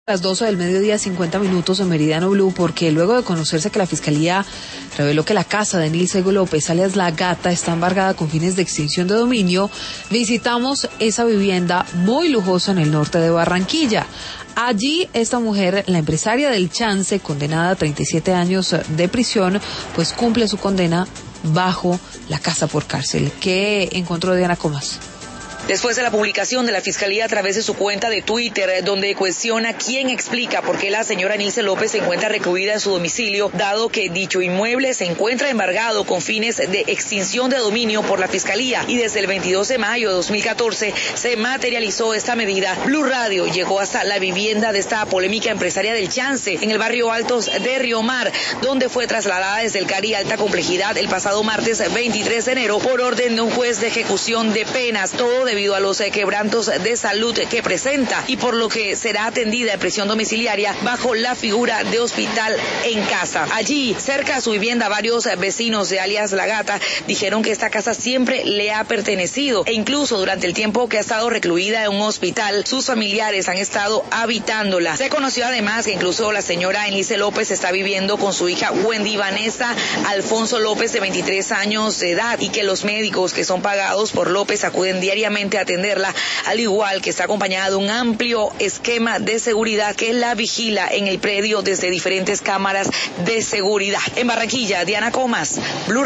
Las 12 del mediodía, 50 minutos en Meridiano Blue, porque luego de conocerse que la Fiscalía reveló que la casa de Nilce López, alias La Gata, está embargada con fines de extinción de dominio, visitamos esa vivienda muy lujosa en el norte de Barranquilla. Allí esta mujer, la empresaria del Chance, condenada a 37 años de prisión, pues cumple su condena bajo la casa por cárcel. ¿Qué encontró Diana Comas? Después de la publicación de la Fiscalía a través de su cuenta de Twitter, donde cuestiona quién explica por qué la señora Nilce López se encuentra recluida en su domicilio, dado que dicho inmueble se encuentra embargado con fines de extinción de dominio por la Fiscalía, y desde el 22 de mayo de 2014 se materializó esta medida. Blue Radio llegó hasta la vivienda de esta polémica empresaria del Chance, en el barrio Altos de Río Mar, donde fue trasladada desde el CARI Alta Complejidad el pasado martes 23 de enero por orden de un juez de ejecución de penas, todo debido a los quebrantos de salud que presenta, y por lo que será atendida en prisión domiciliaria bajo la figura de hospital en casa. Allí, cerca a su vivienda, varios vecinos de alias La Gata dijeron que esta casa siempre le ha pertenecido, e incluso durante el tiempo que ha estado recluida en un hospital, sus familiares han estado habitándola. Se conoció además que incluso la señora Nilce López está viviendo con su hija Wendy Vanessa Alfonso López, de 23 años de edad, y que los médicos que son pagados por López acuden diariamente a atenderla, al igual que está acompañada de un amplio esquema de seguridad que la vigila en el predio desde diferentes cámaras de seguridad. En Barranquilla, Diana Comas, Blue